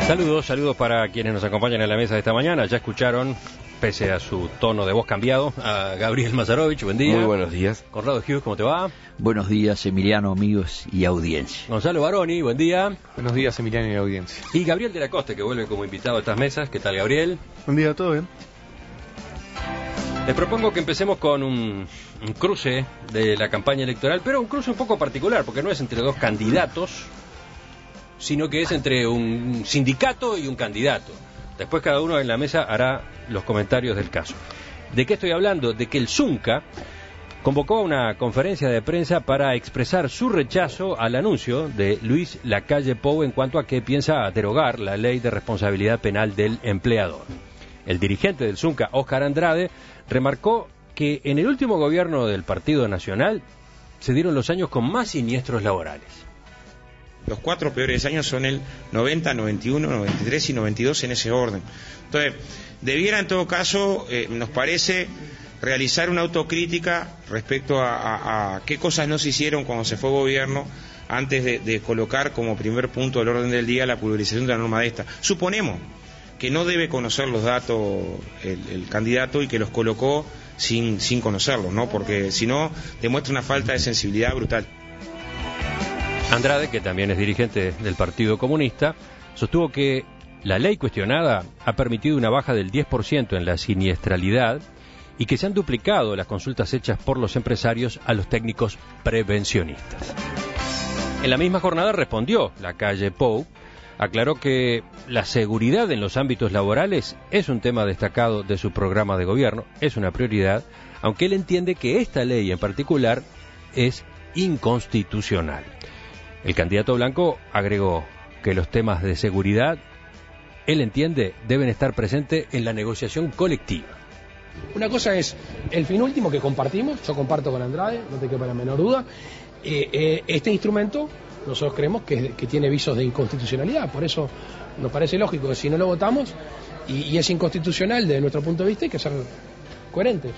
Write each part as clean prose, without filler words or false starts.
Saludos para quienes nos acompañan en la mesa de esta mañana. Ya escucharon, pese a su tono de voz cambiado, a Gabriel Mazarovich. Buen día. Muy buenos días. Conrado Hughes, ¿cómo te va? Buenos días, Emiliano, amigos y audiencia. Gonzalo Baroni, buen día. Buenos días, Emiliano y audiencia. Y Gabriel de la Costa, que vuelve como invitado a estas mesas. ¿Qué tal, Gabriel? Buen día, ¿todo bien? Les propongo que empecemos con un cruce de la campaña electoral, pero un cruce un poco particular, porque no es entre dos candidatos, sino que es entre un sindicato y un candidato. Después cada uno en la mesa hará los comentarios del caso. ¿De qué estoy hablando? De que el Zunca convocó a una conferencia de prensa para expresar su rechazo al anuncio de Luis Lacalle Pou en cuanto a que piensa derogar la ley de responsabilidad penal del empleador. El dirigente del Zunca, Óscar Andrade, remarcó que en el último gobierno del Partido Nacional se dieron los años con más siniestros laborales. Los 4 peores años son el 90, 91, 93 y 92 en ese orden. Entonces, debiera en todo caso, nos parece, realizar una autocrítica respecto a qué cosas no se hicieron cuando se fue gobierno antes de colocar como primer punto del orden del día la pulverización de la norma de esta. Suponemos que no debe conocer los datos el candidato y que los colocó sin conocerlos, ¿no? Porque si no, demuestra una falta de sensibilidad brutal. Andrade, que también es dirigente del Partido Comunista, sostuvo que la ley cuestionada ha permitido una baja del 10% en la siniestralidad y que se han duplicado las consultas hechas por los empresarios a los técnicos prevencionistas. En la misma jornada respondió Lacalle Pou, aclaró que la seguridad en los ámbitos laborales es un tema destacado de su programa de gobierno, es una prioridad, aunque él entiende que esta ley en particular es inconstitucional. El candidato blanco agregó que los temas de seguridad, él entiende, deben estar presentes en la negociación colectiva. Una cosa es el fin último que compartimos, yo comparto con Andrade, no te quepa la menor duda. Este instrumento nosotros creemos que tiene visos de inconstitucionalidad, por eso nos parece lógico que si no lo votamos y es inconstitucional desde nuestro punto de vista, hay que ser coherentes.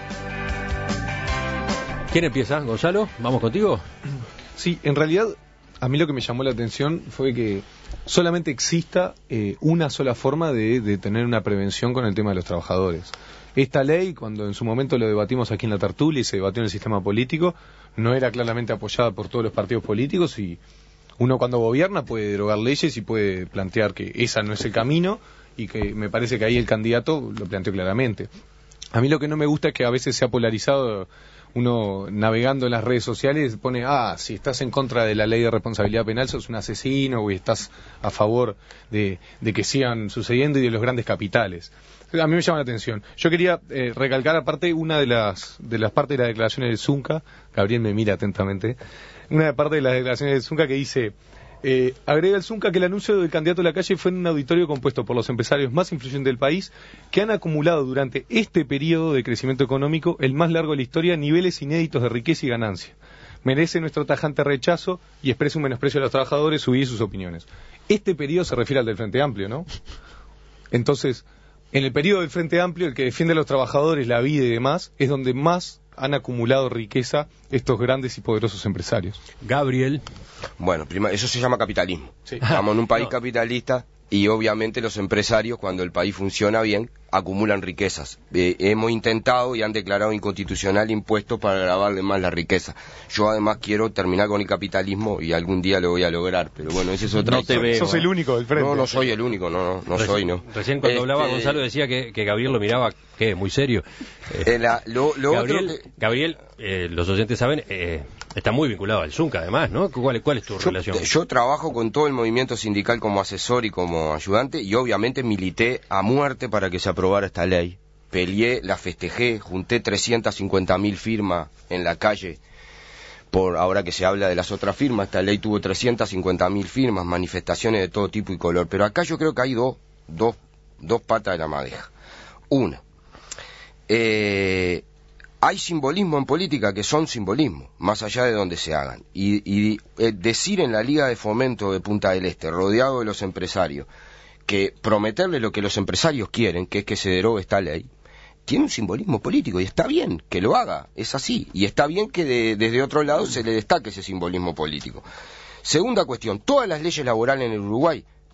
¿Quién empieza? Gonzalo, ¿vamos contigo? Sí, en realidad a mí lo que me llamó la atención fue que solamente exista una sola forma de tener una prevención con el tema de los trabajadores. Esta ley, cuando en su momento lo debatimos aquí en la tertulia y se debatió en el sistema político, no era claramente apoyada por todos los partidos políticos y uno cuando gobierna puede derogar leyes y puede plantear que esa no es el camino y que me parece que ahí el candidato lo planteó claramente. A mí lo que no me gusta es que a veces se ha polarizado. Uno navegando en las redes sociales pone, si estás en contra de la ley de responsabilidad penal sos un asesino o estás a favor de que sigan sucediendo y de los grandes capitales. A mí me llama la atención. Yo quería recalcar aparte una de las partes de las declaraciones del Zunca, Gabriel me mira atentamente, una parte de las declaraciones del Zunca que dice, agrega el Zunca que el anuncio del candidato Lacalle fue en un auditorio compuesto por los empresarios más influyentes del país que han acumulado durante este periodo de crecimiento económico, el más largo de la historia, niveles inéditos de riqueza y ganancia. Merece nuestro tajante rechazo y expresa un menosprecio a los trabajadores y sus opiniones. Este periodo se refiere al del Frente Amplio, ¿no? Entonces, en el periodo del Frente Amplio, el que defiende a los trabajadores, la vida y demás, es donde más han acumulado riqueza estos grandes y poderosos empresarios. Gabriel. Bueno, eso se llama capitalismo. Sí. Estamos en un país capitalista y obviamente los empresarios, cuando el país funciona bien, acumulan riquezas. Hemos intentado y han declarado inconstitucional impuestos para grabarle más la riqueza. Yo además quiero terminar con el capitalismo y algún día lo voy a lograr, pero bueno, ese es otra historia. No te veo. Sos el único del frente. No soy el único, no soy, no. Recién cuando hablaba Gonzalo decía que Gabriel lo miraba, muy serio. Gabriel, los oyentes saben, está muy vinculado al Zunca además, ¿no? ¿Cuál es tu relación? Yo trabajo con todo el movimiento sindical como asesor y como ayudante y obviamente milité a muerte para que se aprobara esta ley. Peleé, la festejé, junté 350.000 firmas en la calle. Por ahora que se habla de las otras firmas, esta ley tuvo 350.000 firmas, manifestaciones de todo tipo y color. Pero acá yo creo que hay dos patas de la madeja. Una, hay simbolismo en política que son simbolismo, más allá de donde se hagan. Y decir en la Liga de Fomento de Punta del Este, rodeado de los empresarios, que prometerle lo que los empresarios quieren, que es que se derogue esta ley, tiene un simbolismo político y está bien que lo haga, es así, y está bien que desde otro lado se le destaque ese simbolismo político. Segunda cuestión, todas las leyes laborales en el Uruguay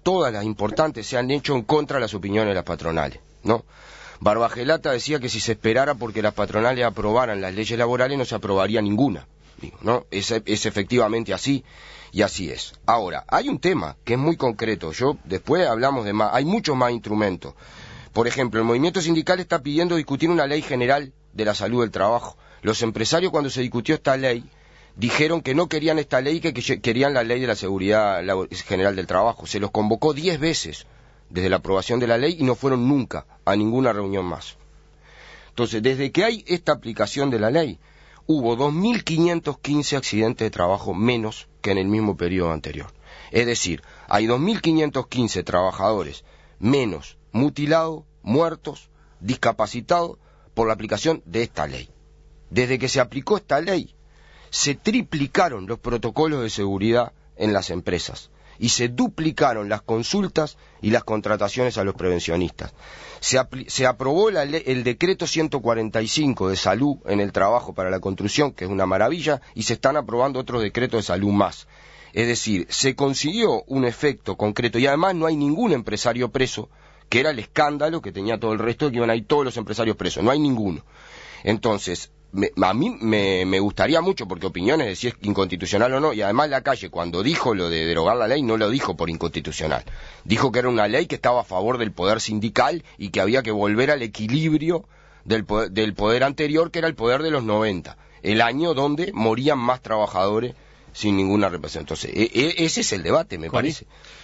todas las importantes, se han hecho en contra de las opiniones de las patronales, ¿no? Barbagelata decía que si se esperara porque las patronales aprobaran las leyes laborales no se aprobaría ninguna, digo, ¿no? Es efectivamente así, y así es. Ahora, hay un tema que es muy concreto, después hablamos de más, hay muchos más instrumentos. Por ejemplo, el movimiento sindical está pidiendo discutir una ley general de la salud del trabajo. Los empresarios, cuando se discutió esta ley, dijeron que no querían esta ley, que querían la ley de la seguridad general del trabajo. Se los convocó 10 veces desde la aprobación de la ley y no fueron nunca a ninguna reunión más. Entonces, desde que hay esta aplicación de la ley, hubo 2.515 accidentes de trabajo menos que en el mismo periodo anterior. Es decir, hay 2.515 trabajadores menos mutilados, muertos, discapacitados por la aplicación de esta ley. Desde que se aplicó esta ley, se triplicaron los protocolos de seguridad en las empresas y se duplicaron las consultas y las contrataciones a los prevencionistas. Se aprobó el decreto 145 de salud en el trabajo para la construcción, que es una maravilla, y se están aprobando otros decretos de salud más. Es decir, se consiguió un efecto concreto y además no hay ningún empresario preso, que era el escándalo que tenía todo el resto, que iban a ir todos los empresarios presos. No hay ninguno. Entonces, a mí me gustaría mucho, porque opiniones de si es inconstitucional o no, y además la calle cuando dijo lo de derogar la ley no lo dijo por inconstitucional, dijo que era una ley que estaba a favor del poder sindical y que había que volver al equilibrio del poder anterior, que era el poder de los 90, el año donde morían más trabajadores sin ninguna represión. Entonces, ese es el debate, me parece.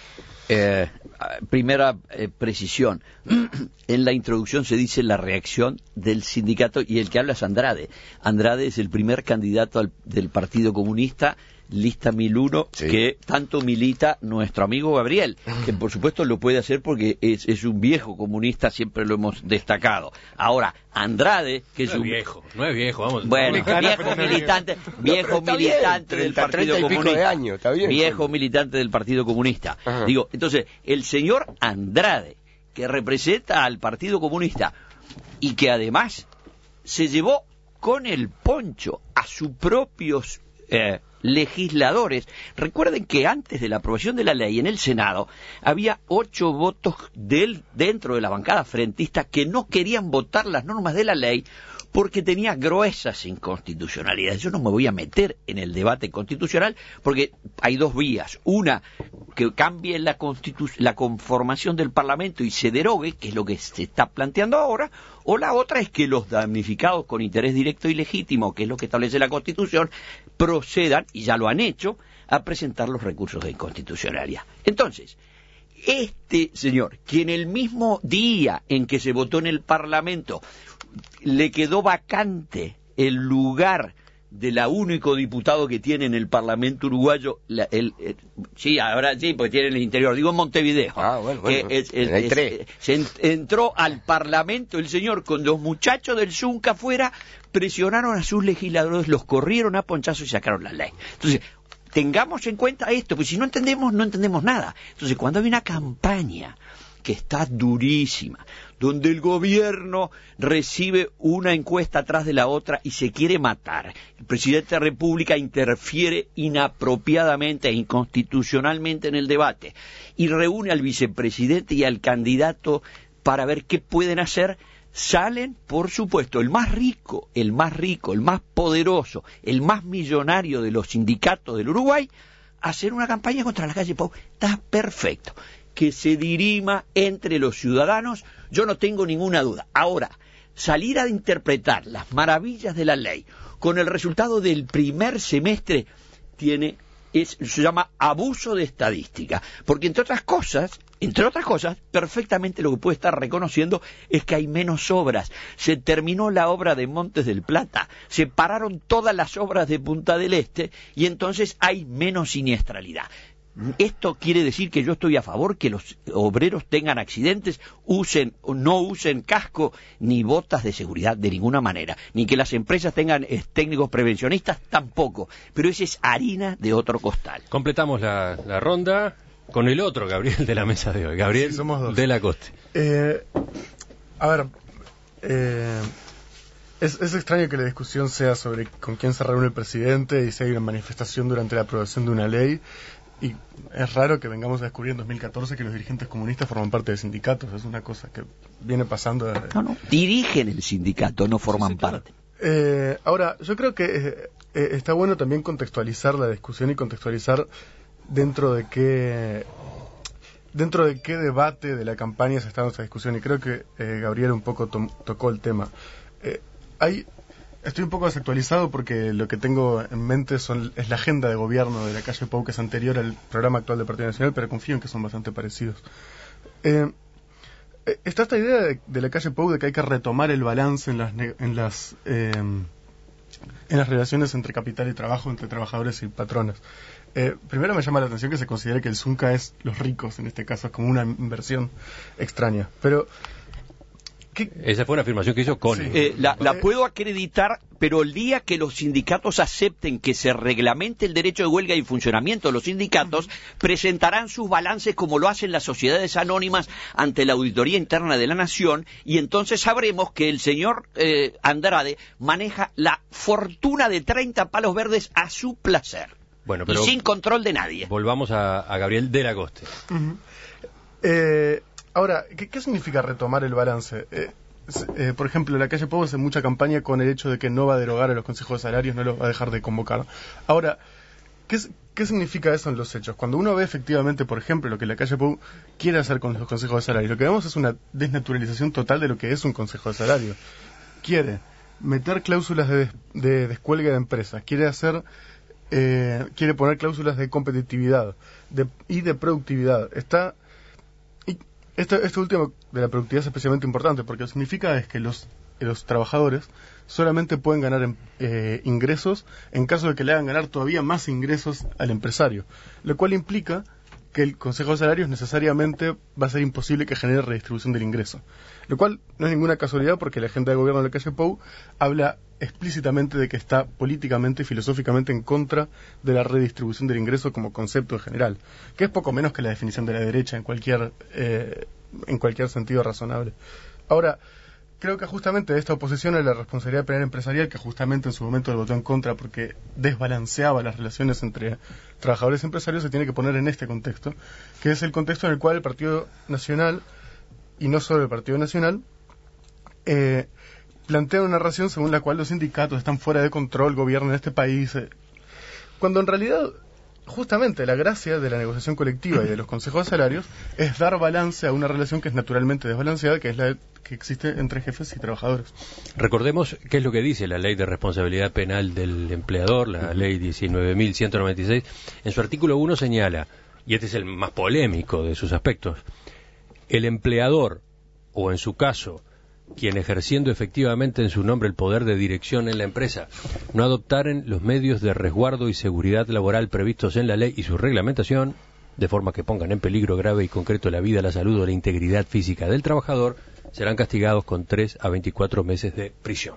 Primera precisión. En la introducción se dice la reacción del sindicato y el que habla es Andrade. Andrade es el primer candidato del Partido Comunista, lista 1001, sí, que tanto milita nuestro amigo Gabriel, que por supuesto lo puede hacer porque es un viejo comunista, siempre lo hemos destacado. Ahora, Andrade, que no es viejo, vamos. Bueno, viejo militante del Partido Comunista. Viejo militante del Partido Comunista. Ajá. Digo, entonces, el señor Andrade, que representa al Partido Comunista y que además se llevó con el poncho a sus propios legisladores. Recuerden que antes de la aprobación de la ley en el Senado había 8 votos dentro de la bancada frentista que no querían votar las normas de la ley porque tenía gruesas inconstitucionalidades. Yo no me voy a meter en el debate constitucional porque hay dos vías. Una, que cambie la conformación del Parlamento y se derogue, que es lo que se está planteando ahora, o la otra es que los damnificados con interés directo y legítimo, que es lo que establece la Constitución, procedan, y ya lo han hecho, a presentar los recursos de inconstitucionalidad. Entonces, este señor, que en el mismo día en que se votó en el Parlamento le quedó vacante el lugar de la único diputado que tiene en el Parlamento uruguayo, sí, ahora sí, porque tiene en el interior, digo en Montevideo, se entró al Parlamento el señor con los muchachos del Zunca afuera, presionaron a sus legisladores, los corrieron a ponchazos y sacaron la ley. Entonces, tengamos en cuenta esto, porque si no entendemos nada. Entonces, cuando hay una campaña que está durísima, donde el gobierno recibe una encuesta atrás de la otra y se quiere matar, el presidente de la República interfiere inapropiadamente e inconstitucionalmente en el debate y reúne al vicepresidente y al candidato para ver qué pueden hacer, salen, por supuesto, el más rico, el más poderoso, el más millonario de los sindicatos del Uruguay, a hacer una campaña contra la calle Pou. Está perfecto. Que se dirima entre los ciudadanos, yo no tengo ninguna duda. Ahora, salir a interpretar las maravillas de la ley con el resultado del primer semestre se llama abuso de estadística, porque entre otras cosas, perfectamente lo que puede estar reconociendo es que hay menos obras. Se terminó la obra de Montes del Plata, se pararon todas las obras de Punta del Este y entonces hay menos siniestralidad. Esto quiere decir que yo estoy a favor que los obreros tengan accidentes, no usen casco ni botas de seguridad de ninguna manera, ni que las empresas tengan técnicos prevencionistas tampoco, pero esa es harina de otro costal. Completamos la ronda con el otro Gabriel de la mesa de hoy, Gabriel sí, somos dos. De la Coste. Es extraño que la discusión sea sobre con quién se reúne el presidente y si hay una manifestación durante la aprobación de una ley. y es raro que vengamos a descubrir en 2014 que los dirigentes comunistas forman parte de sindicatos. Es una cosa que viene pasando. No. Dirigen el sindicato, no forman sí, claro. parte. Ahora, yo creo que está bueno también contextualizar la discusión y contextualizar dentro de qué debate de la campaña se está dando esta discusión. Y creo que Gabriel un poco tocó el tema. Estoy un poco desactualizado porque lo que tengo en mente es la agenda de gobierno de la calle Pou, que es anterior al programa actual del Partido Nacional, pero confío en que son bastante parecidos. Está esta idea de la calle Pou de que hay que retomar el balance en las relaciones entre capital y trabajo, entre trabajadores y patrones. Primero me llama la atención que se considere que el Zunca es los ricos, en este caso, es como una inversión extraña. Pero esa fue una afirmación que hizo Coni. Sí. La puedo acreditar, pero el día que los sindicatos acepten que se reglamente el derecho de huelga y funcionamiento de los sindicatos, presentarán sus balances como lo hacen las sociedades anónimas ante la Auditoría Interna de la Nación, y entonces sabremos que el señor Andrade maneja la fortuna de 30 palos verdes a su placer. Bueno, pero y sin control de nadie. Volvamos a Gabriel de la Coste. Ahora, ¿qué significa retomar el balance? Por ejemplo, la calle Pou hace mucha campaña con el hecho de que no va a derogar a los consejos de salarios, no los va a dejar de convocar. Ahora, ¿qué significa eso en los hechos? Cuando uno ve efectivamente, por ejemplo, lo que la calle Pou quiere hacer con los consejos de salarios, lo que vemos es una desnaturalización total de lo que es un consejo de salario. Quiere meter cláusulas de descuelgue de empresas, quiere poner cláusulas de competitividad y de productividad. Esto último de la productividad es especialmente importante porque lo que significa es que los trabajadores solamente pueden ganar ingresos en caso de que le hagan ganar todavía más ingresos al empresario, lo cual implica que el Consejo de Salarios necesariamente va a ser imposible que genere redistribución del ingreso, lo cual no es ninguna casualidad porque la agenda de gobierno de la calle Pou habla explícitamente de que está políticamente y filosóficamente en contra de la redistribución del ingreso como concepto en general, que es poco menos que la definición de la derecha en cualquier sentido razonable. Ahora, creo que justamente de esta oposición a la responsabilidad penal empresarial, que justamente en su momento votó en contra porque desbalanceaba las relaciones entre trabajadores y empresarios, se tiene que poner en este contexto, que es el contexto en el cual el Partido Nacional, y no solo el Partido Nacional, plantea una narración según la cual los sindicatos están fuera de control, gobiernan este país, cuando en realidad justamente la gracia de la negociación colectiva y de los consejos de salarios es dar balance a una relación que es naturalmente desbalanceada, que es la que existe entre jefes y trabajadores. Recordemos qué es lo que dice la Ley de Responsabilidad Penal del Empleador, la Ley 19.196. En su artículo 1 señala, y este es el más polémico de sus aspectos, el empleador, o en su caso, quien ejerciendo efectivamente en su nombre el poder de dirección en la empresa, no adoptaren los medios de resguardo y seguridad laboral previstos en la ley y su reglamentación, de forma que pongan en peligro grave y concreto la vida, la salud o la integridad física del trabajador, serán castigados con 3 a 24 meses de prisión.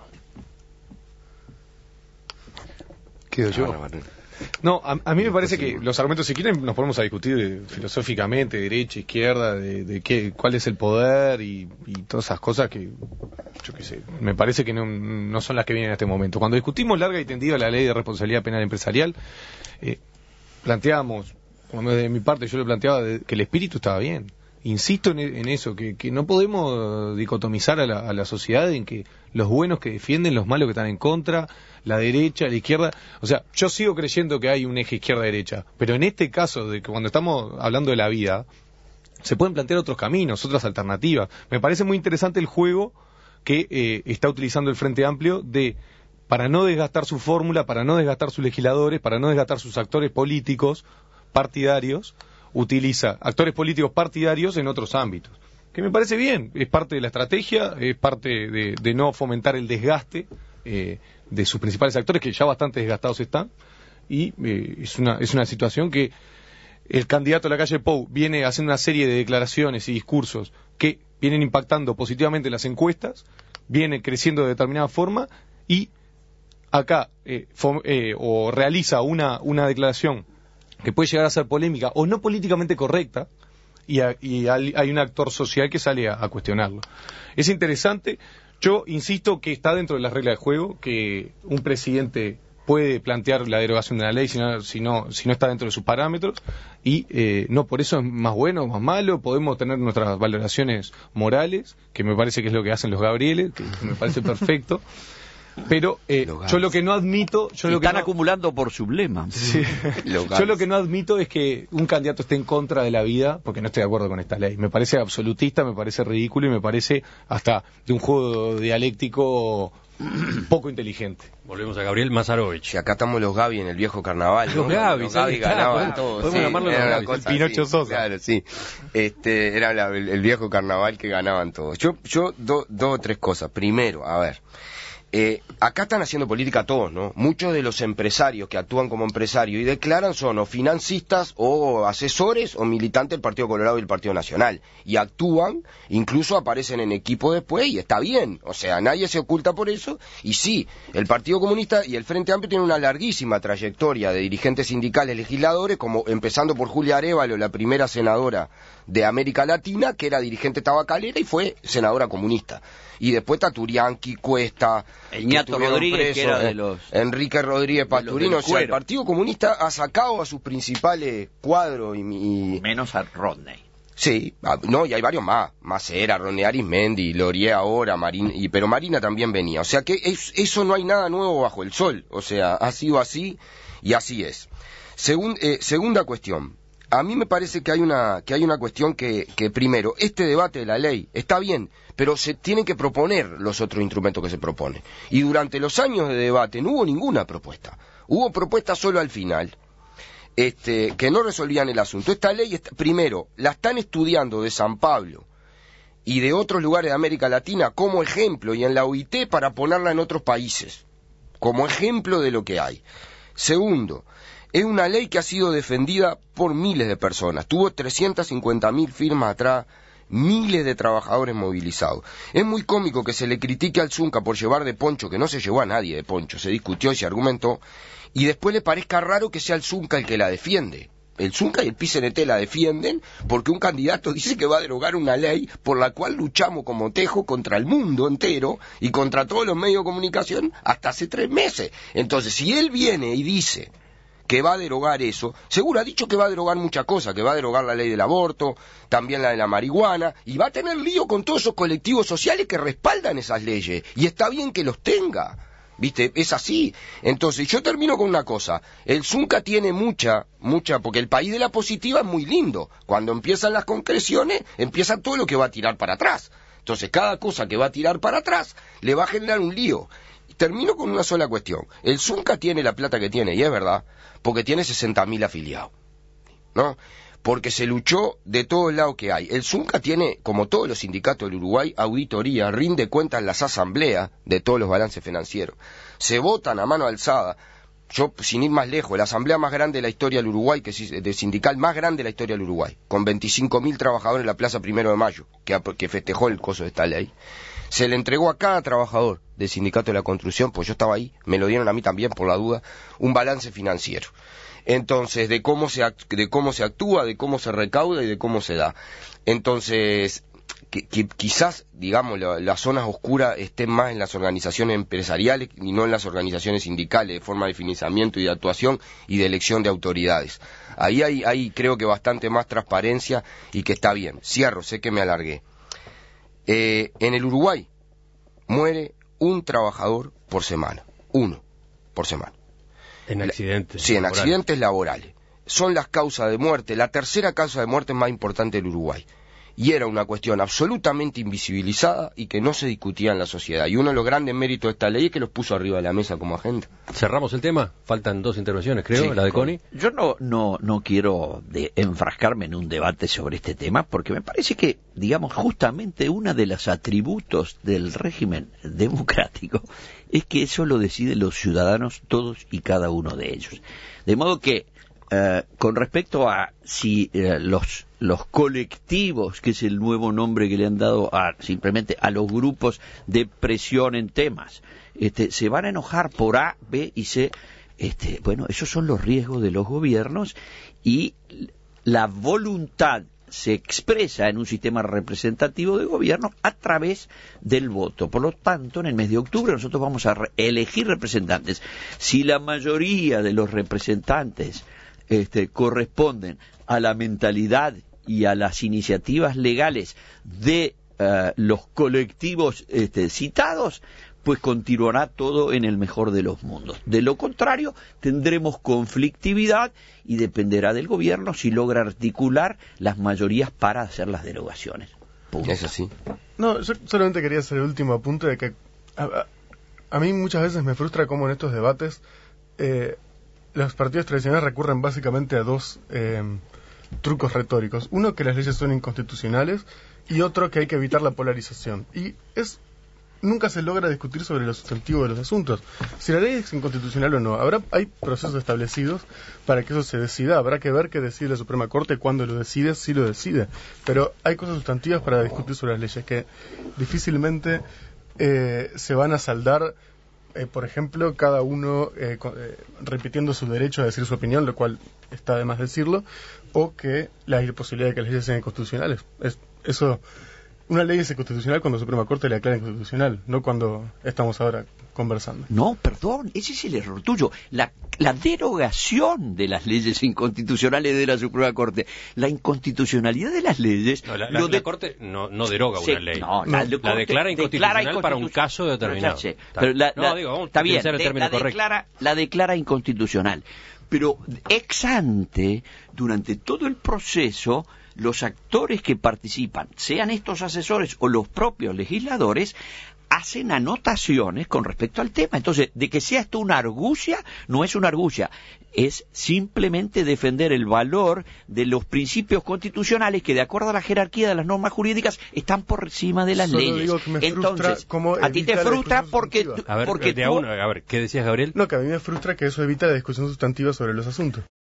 ¿Quedo yo? No, a mí me parece que los argumentos, si quieren, nos ponemos a discutir filosóficamente, derecha, izquierda, de cuál es el poder y todas esas cosas que, yo qué sé, me parece que no son las que vienen en este momento. Cuando discutimos larga y tendida la Ley de Responsabilidad Penal Empresarial, planteábamos, como de mi parte yo le planteaba que el espíritu estaba bien. Insisto en eso, que no podemos dicotomizar a la sociedad en que los buenos que defienden, los malos que están en contra, la derecha, la izquierda. O sea, yo sigo creyendo que hay un eje izquierda-derecha, pero en este caso, de que cuando estamos hablando de la vida, se pueden plantear otros caminos, otras alternativas. Me parece muy interesante el juego que está utilizando el Frente Amplio para no desgastar su fórmula, para no desgastar sus legisladores, para no desgastar sus actores políticos partidarios, utiliza actores políticos partidarios en otros ámbitos, que me parece bien, es parte de la estrategia, es parte de no fomentar el desgaste de sus principales actores, que ya bastante desgastados están, y es una situación que el candidato a la calle Pou viene haciendo una serie de declaraciones y discursos que vienen impactando positivamente las encuestas, viene creciendo de determinada forma, y acá o realiza una declaración que puede llegar a ser polémica o no políticamente correcta, y hay un actor social que sale a cuestionarlo. Es interesante. Yo insisto que está dentro de las reglas de juego que un presidente puede plantear la derogación de la ley si no está dentro de sus parámetros, y no por eso es más bueno o más malo. Podemos tener nuestras valoraciones morales, que me parece que es lo que hacen los Gabrieles, que me parece perfecto. Pero yo lo que no admito... Están acumulando por sublema. Sí. Yo lo que no admito es que un candidato esté en contra de la vida porque no estoy de acuerdo con esta ley. Me parece absolutista, me parece ridículo y me parece hasta de un juego dialéctico poco inteligente. Volvemos a Gabriel Mazarovich. Y acá estamos los Gaby en el viejo carnaval, ¿no? Los Gaby, los Gaby ganaban todos. Podemos llamarlo los Gaby. Cosa, Pinocho Sosa. Claro, sí. Era el viejo carnaval que ganaban todos. Yo dos o tres cosas. Primero, a ver. Acá están haciendo política todos, ¿no? Muchos de los empresarios que actúan como empresarios y declaran son o financistas o asesores o militantes del Partido Colorado y el Partido Nacional. Y actúan, incluso aparecen en equipo después y está bien. O sea, nadie se oculta por eso. Y sí, el Partido Comunista y el Frente Amplio tienen una larguísima trayectoria de dirigentes sindicales, legisladores, como empezando por Julia Arévalo, la primera senadora de América Latina, que era dirigente tabacalera y fue senadora comunista. Y después Taturianqui, Cuesta, Ñato Rodríguez, que era de los... Enrique Rodríguez Pasturino. O sea, el Partido Comunista ha sacado a sus principales cuadros y... Menos a Rodney. Sí, no, y hay varios más. Macera, Rodney Arismendi, Laurier ahora, pero Marina también venía. O sea que eso no hay nada nuevo bajo el sol. O sea, ha sido así y así es. Segunda cuestión. A mí me parece que hay una cuestión que primero, este debate de la ley está bien, pero se tienen que proponer los otros instrumentos que se proponen. Y durante los años de debate no hubo ninguna propuesta. Hubo propuestas solo al final, que no resolvían el asunto. Esta ley, primero, la están estudiando de San Pablo y de otros lugares de América Latina como ejemplo, y en la OIT para ponerla en otros países, como ejemplo de lo que hay. Segundo, es una ley que ha sido defendida por miles de personas. Tuvo 350.000 firmas atrás, miles de trabajadores movilizados. Es muy cómico que se le critique al Zunca por llevar de poncho, que no se llevó a nadie de poncho, se discutió y se argumentó, y después le parezca raro que sea el Zunca el que la defiende. El Zunca y el PCNT la defienden porque un candidato dice que va a derogar una ley por la cual luchamos como tejo contra el mundo entero y contra todos los medios de comunicación hasta hace 3 meses. Entonces, si él viene y dice que va a derogar eso, seguro ha dicho que va a derogar muchas cosas, que va a derogar la ley del aborto, también la de la marihuana, y va a tener lío con todos esos colectivos sociales que respaldan esas leyes, y está bien que los tenga, ¿viste? Es así. Entonces, yo termino con una cosa, el Zunca tiene mucha, porque el país de la positiva es muy lindo, cuando empiezan las concreciones, empieza todo lo que va a tirar para atrás, entonces cada cosa que va a tirar para atrás le va a generar un lío. Termino con una sola cuestión. El Zunca tiene la plata que tiene, y es verdad, porque tiene 60.000 afiliados, ¿no? Porque se luchó de todos lados que hay. El Zunca tiene, como todos los sindicatos del Uruguay, auditoría, rinde cuentas en las asambleas de todos los balances financieros. Se votan a mano alzada. Yo, sin ir más lejos, la asamblea más grande de la historia del Uruguay, de sindical más grande de la historia del Uruguay, con 25.000 trabajadores en la Plaza 1 de Mayo, que festejó el coso de esta ley, se le entregó a cada trabajador del sindicato de la construcción, pues yo estaba ahí, me lo dieron a mí también por la duda, un balance financiero. Entonces, de cómo se actúa, de cómo se recauda y de cómo se da. Entonces, que quizás, digamos, las zonas oscuras estén más en las organizaciones empresariales y no en las organizaciones sindicales, de forma de financiamiento y de actuación y de elección de autoridades. Ahí hay creo que bastante más transparencia y que está bien. Cierro, sé que me alargué. En el Uruguay muere un trabajador por semana, 1 por semana. En accidentes. Sí, en laborales. accidentes laborales. Son las causas de muerte, la tercera causa de muerte más importante del Uruguay. Y era una cuestión absolutamente invisibilizada y que no se discutía en la sociedad. Y uno de los grandes méritos de esta ley es que los puso arriba de la mesa como agenda. Cerramos el tema. Faltan 2 intervenciones, creo, Sí, la de Connie. Yo no quiero enfrascarme en un debate sobre este tema porque me parece que, digamos, justamente uno de los atributos del régimen democrático es que eso lo deciden los ciudadanos, todos y cada uno de ellos. De modo que, con respecto a si los colectivos, que es el nuevo nombre que le han dado simplemente a los grupos de presión en temas, se van a enojar por A, B y C, bueno, esos son los riesgos de los gobiernos y la voluntad se expresa en un sistema representativo de gobierno a través del voto. Por lo tanto, en el mes de octubre nosotros vamos a elegir representantes. Si la mayoría de los representantes corresponden a la mentalidad y a las iniciativas legales de los colectivos citados, pues continuará todo en el mejor de los mundos. De lo contrario, tendremos conflictividad y dependerá del gobierno si logra articular las mayorías para hacer las derogaciones. Punto. Es así. No, yo solamente quería hacer el último apunte de que a mí muchas veces me frustra cómo en estos debates los partidos tradicionales recurren básicamente a dos trucos retóricos. Uno, que las leyes son inconstitucionales, y otro, que hay que evitar la polarización. Y nunca se logra discutir sobre lo sustantivo de los asuntos. Si la ley es inconstitucional o no, hay procesos establecidos para que eso se decida. Habrá que ver qué decide la Suprema Corte, cuándo lo decide, si lo decide. Pero hay cosas sustantivas para discutir sobre las leyes que difícilmente se van a saldar, por ejemplo, cada uno repitiendo su derecho a decir su opinión, lo cual está de más decirlo, o que la posibilidad de que las leyes sean inconstitucionales. Una ley es inconstitucional cuando la Suprema Corte le aclara inconstitucional, no cuando estamos ahora conversando. No, perdón, ese es el error tuyo. La derogación de las leyes inconstitucionales de la Suprema Corte. La inconstitucionalidad de las leyes... No, la Corte no deroga una ley. No, la declara inconstitucional para un caso determinado. Pero está bien, la declara inconstitucional. Pero ex ante, durante todo el proceso, los actores que participan, sean estos asesores o los propios legisladores, hacen anotaciones con respecto al tema. Entonces, de que sea esto una argucia, no es una argucia, es simplemente defender el valor de los principios constitucionales que, de acuerdo a la jerarquía de las normas jurídicas, están por encima de las leyes. Digo que me Entonces, cómo a ti te frustra porque... A ver, ¿qué decías, Gabriel? No, que a mí me frustra que eso evita la discusión sustantiva sobre los asuntos.